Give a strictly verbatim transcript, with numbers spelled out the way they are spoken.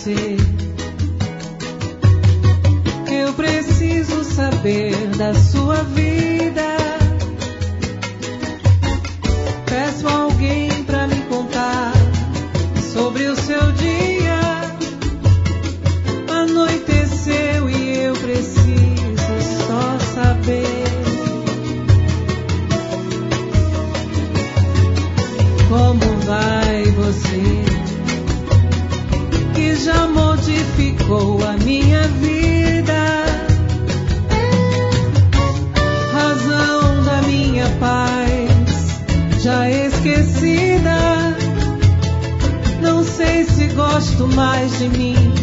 você. Eu preciso saber da sua vida. Peço a alguém pra me contar sobre o seu dia. Anoiteceu e eu preciso só saber como vai você, que já modificou a minha vida, razão da minha paz já esquecida. Não sei se gosto mais de mim